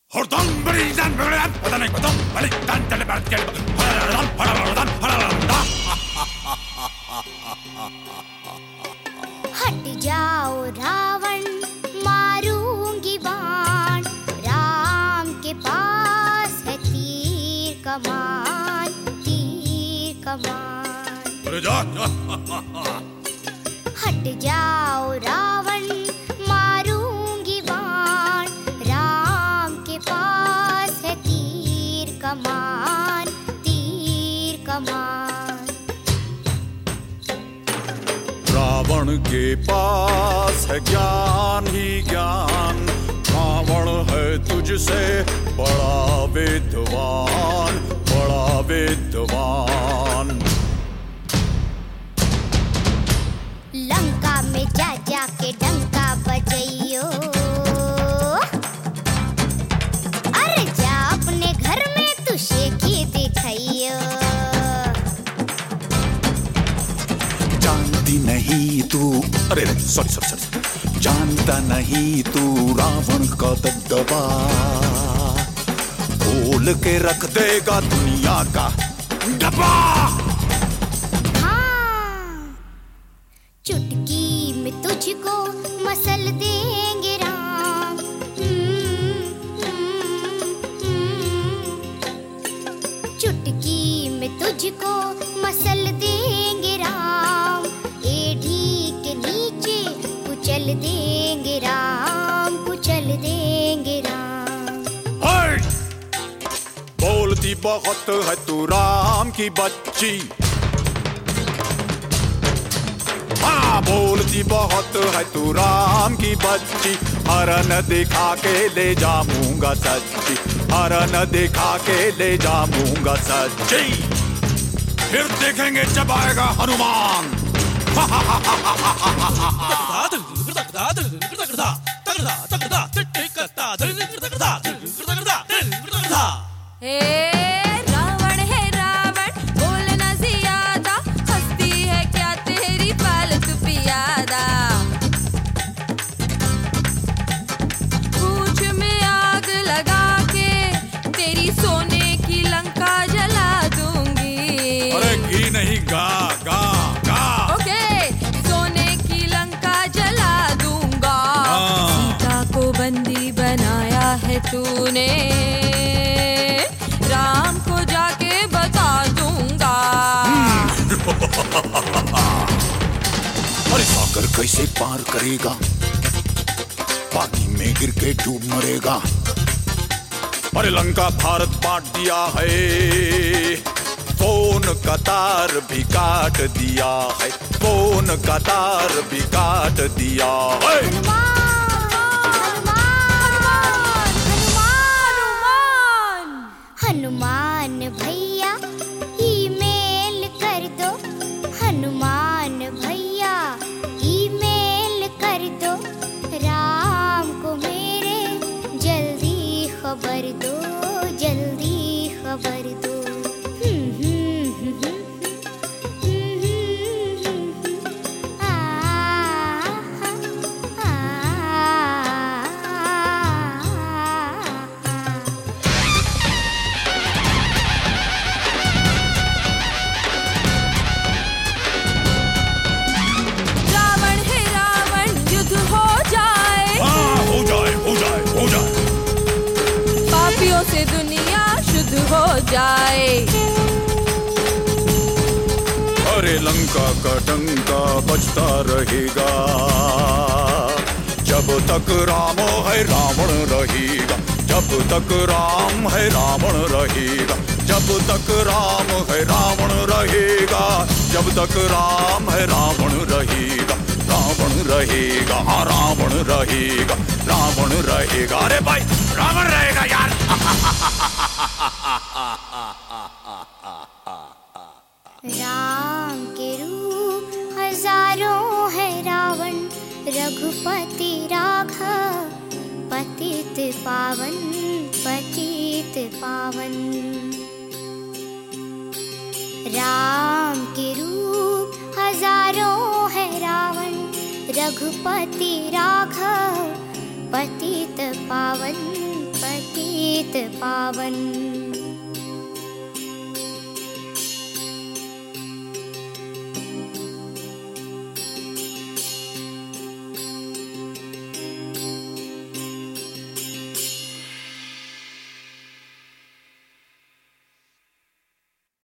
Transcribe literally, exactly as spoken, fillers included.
हट जाओ रावण, मारूंगी बाण, राम के पास है तीर कमान, तीर कमान। हट जाओ रावण, मारूंगी बाण, राम के पास है तीर कमान, तीर कमान। रावण के पास है ज्ञान ही ज्ञान, रावण है तुझसे बड़ा विद्वान, बड़ा विद्वान। लंका में जा जा के डंका बजइयो, अरे जा अपने घर में तू शेखी दिखाइयो। जानती नहीं तू, अरे सॉरी सॉरी सॉरी, जानता नहीं तू रावण का दबदबा, खोल के रख देगा दुनिया का डब्बा। चुटकी में तुझको मसल देंगे राम, चुटकी में तुझको मसल देंगे राम, एड़ी के नीचे कुचल देंगे राम, कुचल देंगे राम। बोलती बहुत है तू राम की बच्ची, हाँ बोलती बहुत है तू राम की बच्ची, हरन दिखा के ले जाऊंगा सच्ची, हरन दिखा के ले जाऊंगा सच्ची। फिर देखेंगे जब आएगा हनुमान। नहीं गा गा गा ओके, सोने की लंका जला दूंगा, सीता को बंदी बनाया है तूने, राम को जाके बता दूंगा। अरे सागर कैसे पार करेगा, पानी में गिर के डूब मरेगा। अरे लंका भारत बांट दिया है, फोन का तार भी काट दिया है, फोन का तार भी काट दिया है। हनुमान, हनुमान, हनुमान, हनुमान भैया ईमेल कर दो, हनुमान भैया ईमेल कर दो, राम को मेरे जल्दी खबर दो, जल्दी खबर दो। से दुनिया शुद्ध हो जाए। अरे लंका का डंका बजता रहेगा, जब तक राम है रावण रहेगा, जब तक राम है रावण रहेगा, जब तक राम है रावण रहेगा, जब तक राम है रावण रहेगा, रावण रहेगा, हाँ रावण रहेगा, रावण रहेगा। अरे भाई रावण रहेगा यार। राम के रूप हजारों है रावण, रघुपति राघव पतित पावन, पतित पावन। राम के रूप हजारों है रावण, रघुपति राघव पतित पावन, पतित चित पावन।